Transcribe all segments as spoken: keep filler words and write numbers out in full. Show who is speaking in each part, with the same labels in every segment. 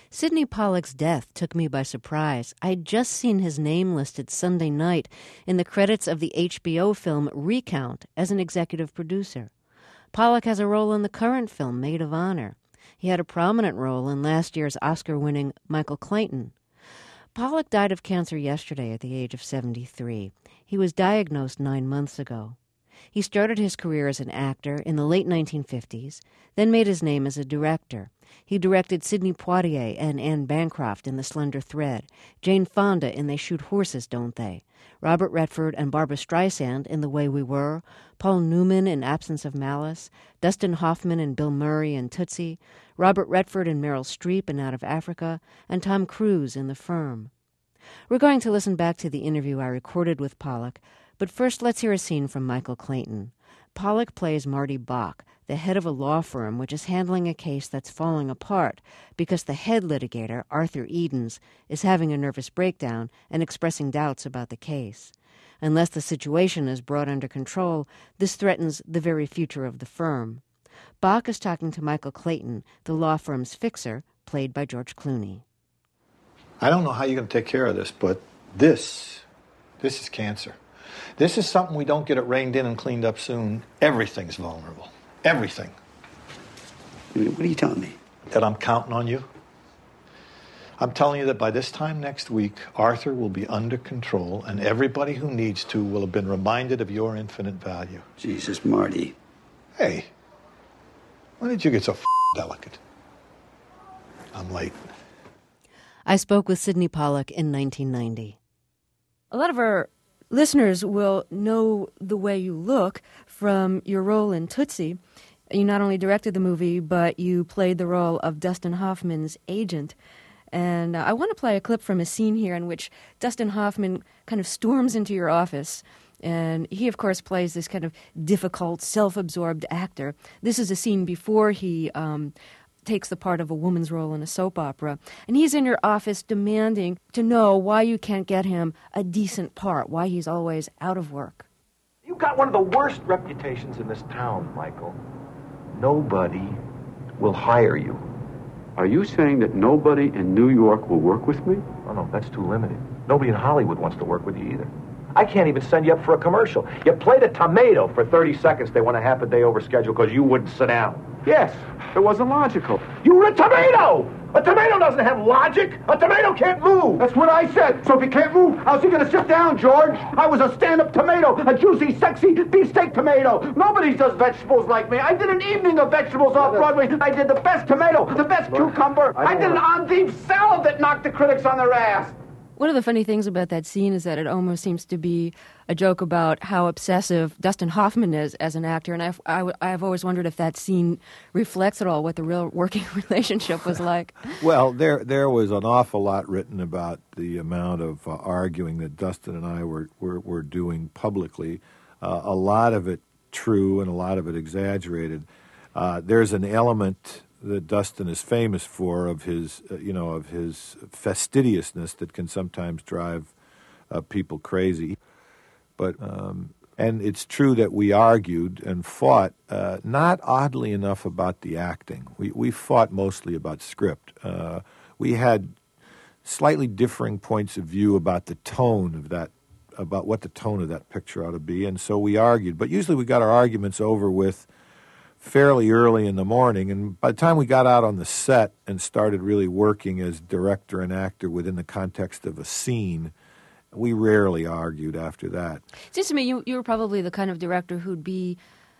Speaker 1: Sidney Pollack's death took me by surprise. I'd just seen his name listed Sunday night in the credits of the H B O film Recount as an executive producer. Pollack has a role in the current film Maid of Honor. He had a prominent role in last year's Oscar-winning Michael Clayton. Pollack died of cancer yesterday at the age of seventy-three. He was diagnosed nine months ago. He started his career as an actor in the late nineteen fifties, then made his name as a director. He directed Sidney Poitier and Anne Bancroft in The Slender Thread, Jane Fonda in They Shoot Horses, Don't They?, Robert Redford and Barbra Streisand in The Way We Were, Paul Newman in Absence of Malice, Dustin Hoffman and Bill Murray in Tootsie, Robert Redford and Meryl Streep in Out of Africa, and Tom Cruise in The Firm. We're going to listen back to the interview I recorded with Pollack, but first let's hear a scene from Michael Clayton. Pollack plays Marty Bach, the head of a law firm which is handling a case that's falling apart because the head litigator, Arthur Edens, is having a nervous breakdown and expressing doubts about the case. Unless the situation is brought under control, this threatens the very future of the firm. Bach is talking to Michael Clayton, the law firm's fixer, played by George Clooney.
Speaker 2: I don't know how you're going to take care of this, but this, this is cancer. This is something we don't get it reined in and cleaned up soon. Everything's vulnerable. Everything.
Speaker 3: What are you telling me?
Speaker 2: That I'm counting on you. I'm telling you that by this time next week, Arthur will be under control, and everybody who needs to will have been reminded of your infinite value.
Speaker 3: Jesus, Marty.
Speaker 2: Hey, when did you get so f- delicate? I'm late.
Speaker 1: I spoke with Sidney Pollack in nineteen ninety. A lot of our listeners will know the way you look from your role in Tootsie. You not only directed the movie, but you played the role of Dustin Hoffman's agent. And uh, I want to play a clip from a scene here in which Dustin Hoffman kind of storms into your office. And he, of course, plays this kind of difficult, self-absorbed actor. This is a scene before he um, takes the part of a woman's role in a soap opera. And he's in your office demanding to know why you can't get him a decent part, why he's always out of work.
Speaker 4: You've got one of the worst reputations in this town, Michael. Nobody will hire you.
Speaker 5: Are you saying that nobody in New York will work with me?
Speaker 4: Oh, no, that's too limited. Nobody in Hollywood wants to work with you either. I can't even send you up for a commercial. You played a tomato for thirty seconds. They went a half a day over schedule because you wouldn't sit down.
Speaker 5: Yes, it wasn't logical.
Speaker 4: You were a tomato! A tomato doesn't have logic. A tomato can't move.
Speaker 5: That's what I said. So if he can't move, how's he going to sit down, George? I was a stand-up tomato, a juicy, sexy beefsteak tomato. Nobody does vegetables like me. I did an evening of vegetables off Broadway. I did the best tomato, the best cucumber. I did an on-beef salad that knocked the critics on their ass.
Speaker 1: One of the funny things about that scene is that it almost seems to be a joke about how obsessive Dustin Hoffman is as an actor, and I've, I, I've always wondered if that scene reflects at all what the real working relationship was like.
Speaker 2: Well, there there was an awful lot written about the amount of uh, arguing that Dustin and I were, were, were doing publicly, uh, a lot of it true and a lot of it exaggerated. Uh, there's an element that Dustin is famous for of his, uh, you know, of his fastidiousness that can sometimes drive uh, people crazy. But um, and it's true that we argued and fought, uh, not oddly enough about the acting. We we fought mostly about script. Uh, we had slightly differing points of view about the tone of that, about what the tone of that picture ought to be, and so we argued. But usually we got our arguments over with fairly early in the morning, and by the time we got out on the set and started really working as director and actor within the context of a scene, we rarely argued after that.
Speaker 1: It seems to me you, you were probably the kind of director who'd be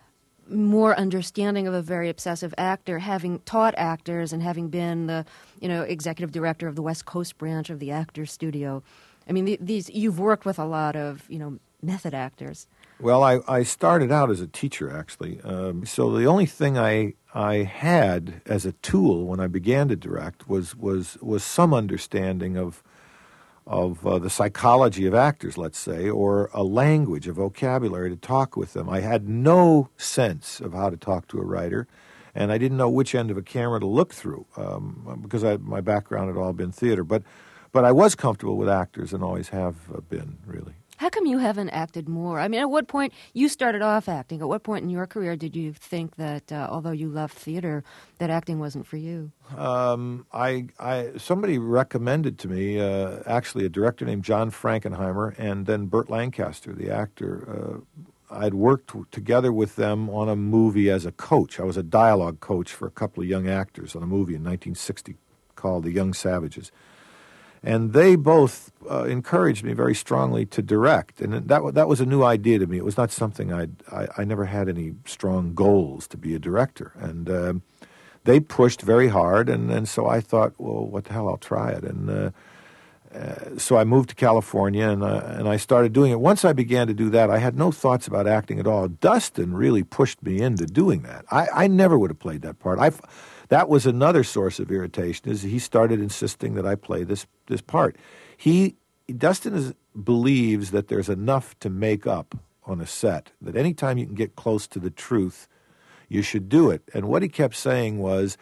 Speaker 1: more understanding of a very obsessive actor, having taught actors and having been the, you know, executive director of the West Coast branch of the Actors Studio. I mean, the, these you've worked with a lot of, you know, method actors.
Speaker 2: Well, I, I started out as a teacher, actually. Um, so the only thing I I had as a tool when I began to direct was was was some understanding of of uh, the psychology of actors, let's say, or a language, a vocabulary to talk with them. I had no sense of how to talk to a writer, and I didn't know which end of a camera to look through um, because I, my background had all been theater. But but I was comfortable with actors and always have uh, been, really.
Speaker 1: How come you haven't acted more? I mean, at what point, you started off acting, at what point in your career did you think that, uh, although you loved theater, that acting wasn't for you?
Speaker 2: Um, I, I, somebody recommended to me, uh, actually a director named John Frankenheimer, and then Burt Lancaster, the actor. Uh, I'd worked w- together with them on a movie as a coach. I was a dialogue coach for a couple of young actors on a movie in nineteen sixty called The Young Savages. And they both uh, encouraged me very strongly to direct, and that w- that was a new idea to me. It was not something I'd, I I never had any strong goals to be a director, and uh, they pushed very hard, and, and so I thought, well, what the hell, I'll try it, and uh, uh, so I moved to California, and uh, and I started doing it. Once I began to do that, I had no thoughts about acting at all. Dustin really pushed me into doing that. I, I never would have played that part. I. That was another source of irritation, is he started insisting that I play this this part. He Dustin is, believes that there's enough to make up on a set, that any time you can get close to the truth, you should do it. And what he kept saying was,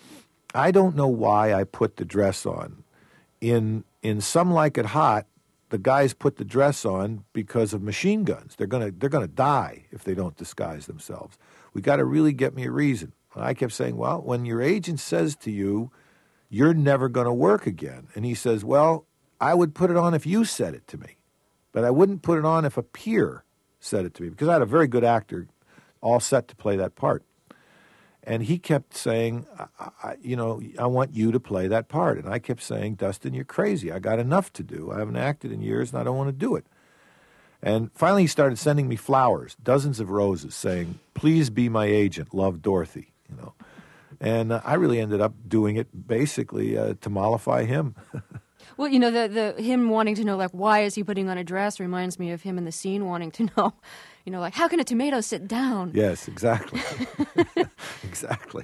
Speaker 2: I don't know why I put the dress on. In in Some Like It Hot, the guys put the dress on because of machine guns. They're gonna they're gonna die if they don't disguise themselves. We got to really get me a reason. And I kept saying, well, when your agent says to you, you're never going to work again, and he says, well, I would put it on if you said it to me, but I wouldn't put it on if a peer said it to me, because I had a very good actor all set to play that part. And he kept saying, I, I, you know, I want you to play that part. And I kept saying, Dustin, you're crazy. I got enough to do. I haven't acted in years, and I don't want to do it. And finally he started sending me flowers, dozens of roses, saying, please be my agent, love, Dorothy. You know, and uh, I really ended up doing it basically uh, to mollify him.
Speaker 1: Well, you know, the the him wanting to know, like, why is he putting on a dress reminds me of him in the scene wanting to know, you know, like, how can a tomato sit down?
Speaker 2: Yes, exactly. Exactly.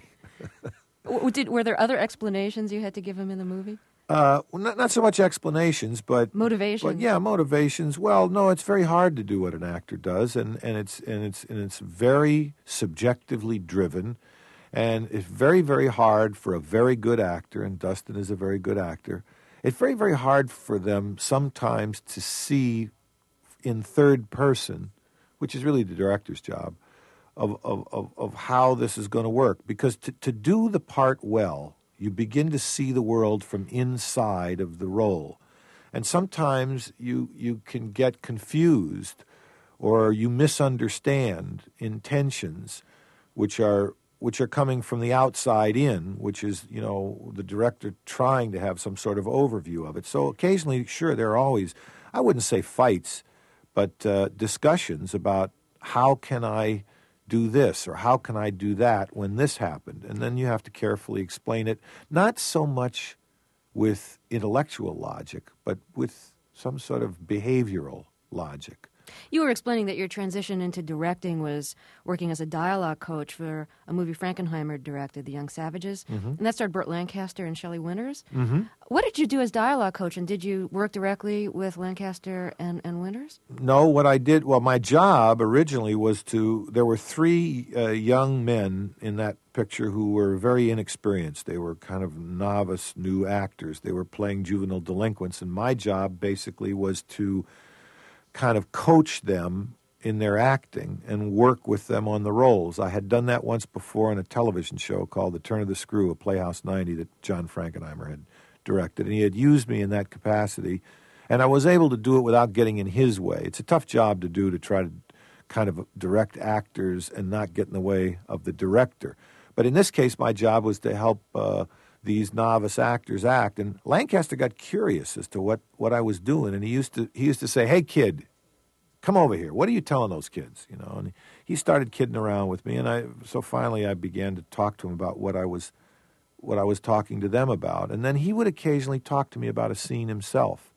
Speaker 1: W- Did, were there other explanations you had to give him in the movie?
Speaker 2: Uh, well, not, not so much explanations, but
Speaker 1: Motivations.
Speaker 2: But yeah, motivations. Well, no, it's very hard to do what an actor does, and, and it's and it's and it's very subjectively driven. And it's very, very hard for a very good actor, and Dustin is a very good actor. It's very, very hard for them sometimes to see in third person, which is really the director's job, of, of, of, of how this is going to work. Because to, to do the part well, you begin to see the world from inside of the role. And sometimes you you can get confused, or you misunderstand intentions, which are which are coming from the outside in, which is, you know, the director trying to have some sort of overview of it. So occasionally, sure, there are always, I wouldn't say fights, but uh, discussions about how can I do this or how can I do that when this happened. And then you have to carefully explain it, not so much with intellectual logic, but with some sort of behavioral logic.
Speaker 1: You were explaining that your transition into directing was working as a dialogue coach for a movie Frankenheimer directed, The Young Savages, mm-hmm. and that starred Burt Lancaster and Shelley Winters.
Speaker 2: Mm-hmm.
Speaker 1: What did you do as dialogue coach, and did you work directly with Lancaster and, and Winters?
Speaker 2: No, what I did, well, my job originally was to, there were three uh, young men in that picture who were very inexperienced. They were kind of novice new actors. They were playing juvenile delinquents, and my job basically was to kind of coach them in their acting and work with them on the roles. I had done that once before on a television show called The Turn of the Screw, a Playhouse ninety that John Frankenheimer had directed, and he had used me in that capacity, and I was able to do it without getting in his way. It's a tough job to do, to try to kind of direct actors and not get in the way of the director. But in this case, my job was to help uh, these novice actors act, and Lancaster got curious as to what, what I was doing, and he used to he used to say, "Hey, kid, come over here. What are you telling those kids?" You know, and he started kidding around with me, and I so finally I began to talk to him about what I was what I was talking to them about, and then he would occasionally talk to me about a scene himself,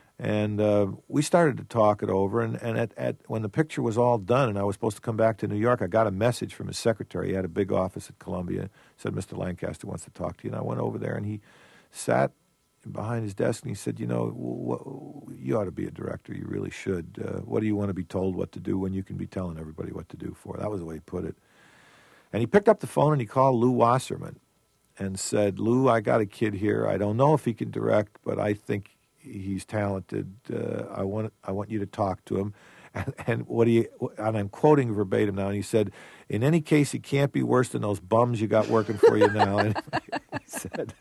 Speaker 2: and uh, we started to talk it over, and, and at, at when the picture was all done and I was supposed to come back to New York, I got a message from his secretary. He had a big office at Columbia. Said, "Mister Lancaster wants to talk to you," and I went over there, and he sat behind his desk, and he said, "You know, w- you ought to be a director. You really should. Uh, what do you want to be told what to do when you can be telling everybody what to do for?" That was the way he put it. And he picked up the phone, and he called Lou Wasserman and said, "Lou, I got a kid here. I don't know if he can direct, but I think he's talented. Uh, I want I want you to talk to him." And, and what he and I'm quoting verbatim now. And he said, "In any case, he can't be worse than those bums you got working for you now." And he said,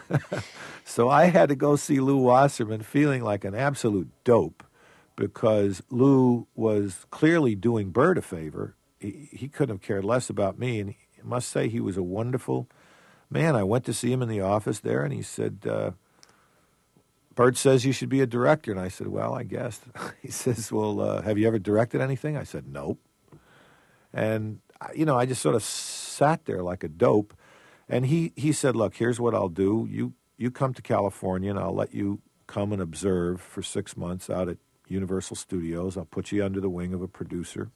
Speaker 2: so I had to go see Lew Wasserman feeling like an absolute dope, because Lew was clearly doing Burt a favor. He, he couldn't have cared less about me, and I must say he was a wonderful man. I went to see him in the office there, and he said, uh, "Burt says you should be a director." And I said, "Well, I guess." He says, "Well, uh, have you ever directed anything?" I said, "Nope." And, you know, I just sort of sat there like a dope. And he, he said, "Look, here's what I'll do. You, you come to California, and I'll let you come and observe for six months out at Universal Studios. I'll put you under the wing of a producer.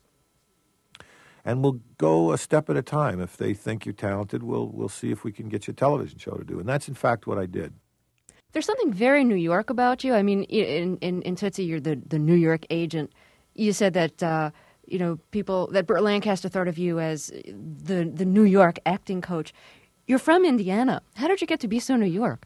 Speaker 2: And we'll go a step at a time. If they think you're talented, we'll we'll see if we can get you a television show to do." And that's, in fact, what I did.
Speaker 1: There's something very New York about you. I mean, in in, in Tootsie, you're the, the New York agent. You said that, uh, you know, people, that Burt Lancaster thought of you as the, the New York acting coach. You're from Indiana. How did you get to be so New York?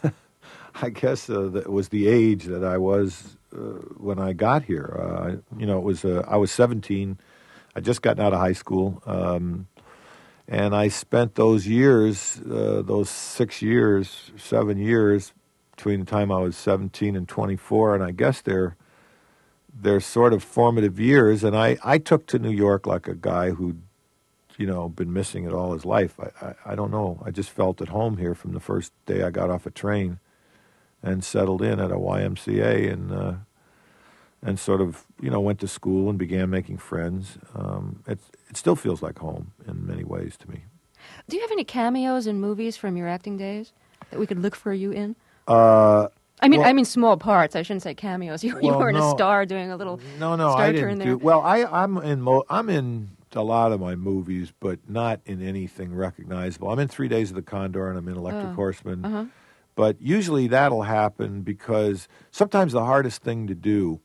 Speaker 2: I guess uh, it was the age that I was uh, when I got here. Uh, you know, it was uh, I was seventeen. I just gotten out of high school. Um, and I spent those years, uh, those six years, seven years, between the time I was seventeen and twenty-four, and I guess they're they're sort of formative years. And I, I took to New York like a guy who'd, you know, been missing it all his life. I, I, I don't know. I just felt at home here from the first day I got off a train and settled in at a Y M C A, and uh, and sort of, you know, went to school and began making friends. Um, it, it still feels like home in many ways to me.
Speaker 1: Do you have any cameos in movies from your acting days that we could look for you in?
Speaker 2: Uh,
Speaker 1: I mean,
Speaker 2: well,
Speaker 1: I mean small parts. I shouldn't say cameos. You, you
Speaker 2: well,
Speaker 1: weren't
Speaker 2: no,
Speaker 1: a star doing a little
Speaker 2: no, no.
Speaker 1: star
Speaker 2: I
Speaker 1: turn
Speaker 2: didn't
Speaker 1: there.
Speaker 2: do well. I, I'm in. Mo, I'm in a lot of my movies, but not in anything recognizable. I'm in Three Days of the Condor, and I'm in Electric
Speaker 1: Oh.
Speaker 2: Horseman.
Speaker 1: Uh-huh.
Speaker 2: But usually that'll happen because sometimes the hardest thing to do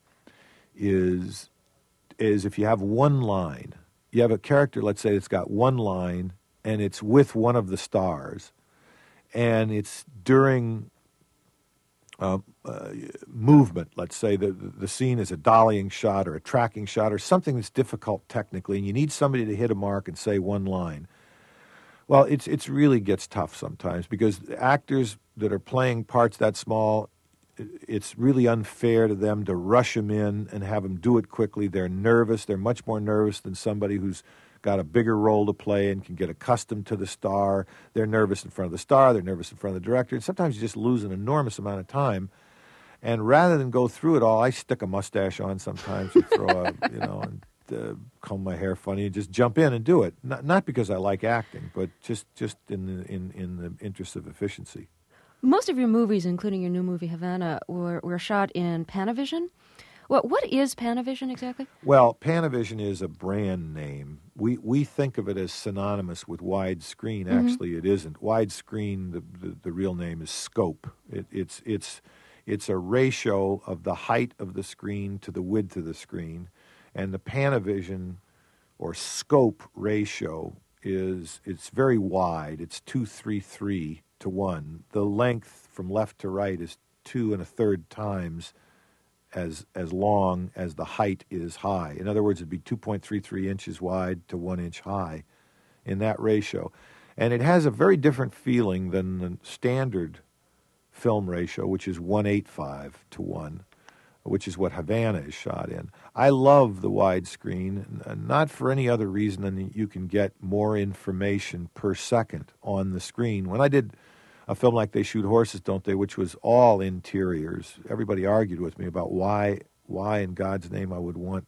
Speaker 2: is is if you have one line. You have a character, let's say, that's got one line, and it's with one of the stars, and it's during uh, uh, movement. Let's say the the scene is a dollying shot or a tracking shot or something that's difficult technically, and you need somebody to hit a mark and say one line. Well, it's it's really gets tough sometimes because actors that are playing parts that small, it's really unfair to them to rush them in and have them do it quickly. They're nervous. They're much more nervous than somebody who's got a bigger role to play and can get accustomed to the star. They're nervous in front of the star. They're nervous in front of the director. And sometimes you just lose an enormous amount of time. And rather than go through it all, I stick a mustache on sometimes and throw a, you know, and uh, comb my hair funny and just jump in and do it. Not, not because I like acting, but just, just in the, in, in the interest of efficiency.
Speaker 1: Most of your movies, including your new movie Havana, were, were shot in Panavision. What what is Panavision exactly?
Speaker 2: Well, Panavision is a brand name. We we think of it as synonymous with widescreen.
Speaker 1: Mm-hmm.
Speaker 2: Actually, it isn't. Widescreen, the, the, the real name is scope. It, it's it's it's a ratio of the height of the screen to the width of the screen, and the Panavision or scope ratio is it's very wide. It's two three three to one. The length from left to right is two and a third times as as long as the height is high. In other words, it'd be two point three three inches wide to one inch high in that ratio. And it has a very different feeling than the standard film ratio, which is one eighty-five to one, which is what Havana is shot in. I love the widescreen, not for any other reason than that you can get more information per second on the screen. When I did a film like They Shoot Horses, Don't They?, which was all interiors, everybody argued with me about why, why in God's name I would want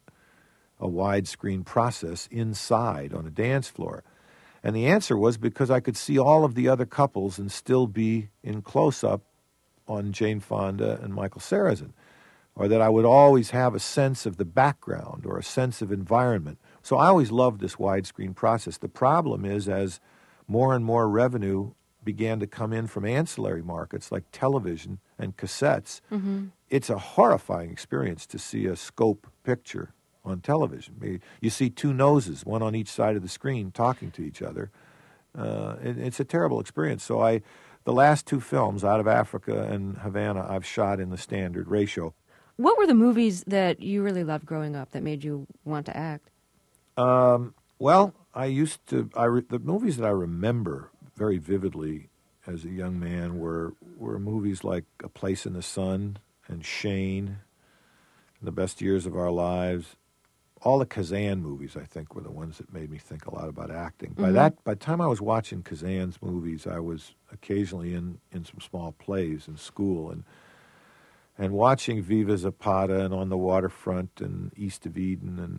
Speaker 2: a widescreen process inside on a dance floor. And the answer was because I could see all of the other couples and still be in close-up on Jane Fonda and Michael Sarrazin, or that I would always have a sense of the background or a sense of environment. So I always loved this widescreen process. The problem is, as more and more revenue began to come in from ancillary markets like television and cassettes, mm-hmm. it's a horrifying experience to see a scope picture on television. You see two noses, one on each side of the screen, talking to each other. Uh, it, it's a terrible experience. So I, the last two films, Out of Africa and Havana, I've shot in the standard ratio.
Speaker 1: What were the movies that you really loved growing up that made you want to act?
Speaker 2: Um, well, I used to. I re, the movies that I remember very vividly as a young man were were movies like A Place in the Sun and Shane, The Best Years of Our Lives. All the Kazan movies, I think, were the ones that made me think a lot about acting. Mm-hmm. By that, by the time I was watching Kazan's movies, I was occasionally in, in some small plays in school, and and watching Viva Zapata and On the Waterfront and East of Eden and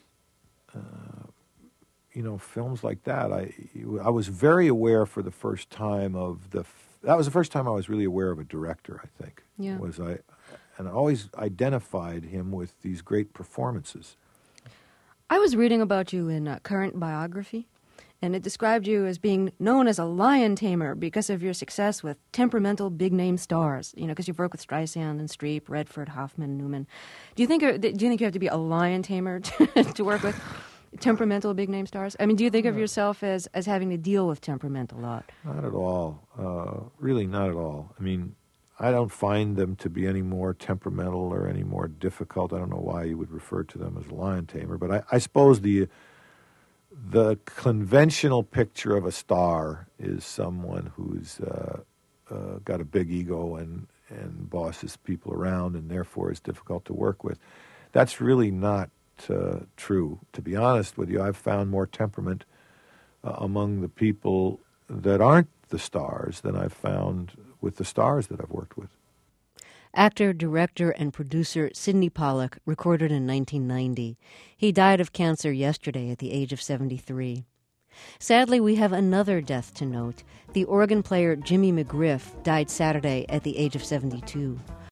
Speaker 2: uh, you know, films like that. I I was very aware for the first time of the. That was the first time I was really aware of a director. I think.
Speaker 1: Yeah.
Speaker 2: Was I, and I always identified him with these great performances.
Speaker 1: I was reading about you in a current biography, and it described you as being known as a lion tamer because of your success with temperamental big-name stars. You know, because you've worked with Streisand and Streep, Redford, Hoffman, Newman. Do you think? Do you think you have to be a lion tamer to, to work with temperamental big-name stars? I mean, do you think of yourself as as having to deal with temperament a lot?
Speaker 2: Not at all. Uh, really, not at all. I mean, I don't find them to be any more temperamental or any more difficult. I don't know why you would refer to them as a lion tamer, but I, I suppose the the conventional picture of a star is someone who's uh, uh, got a big ego and, and bosses people around and therefore is difficult to work with. That's really not uh, true. To be honest with you, I've found more temperament uh, among the people that aren't the stars than I've found with the stars that I've worked with.
Speaker 1: Actor, director, and producer Sidney Pollack recorded in nineteen ninety. He died of cancer yesterday at the age of seventy-three. Sadly, we have another death to note. The organ player Jimmy McGriff died Saturday at the age of seventy-two.